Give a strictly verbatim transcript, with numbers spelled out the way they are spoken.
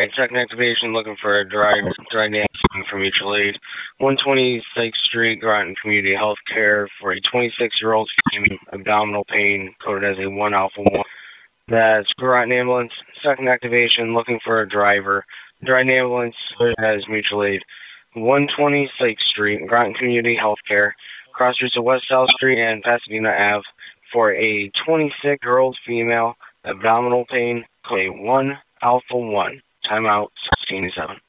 Alright, second activation, looking for a dry, dry nail from mutual aid. one twenty-sixth Street, Groton Community Health Care for a twenty-six-year-old female, abdominal pain, coded as a one alpha one. That's Groton Ambulance. Second activation, looking for a driver. Dry ambulance has mutual aid. one twenty-sixth Street, Groton Community Health Care, cross streets of West South Street and Pasadena Avenue for a twenty-six-year-old female, abdominal pain, code one alpha one. Timeout sixteen seven.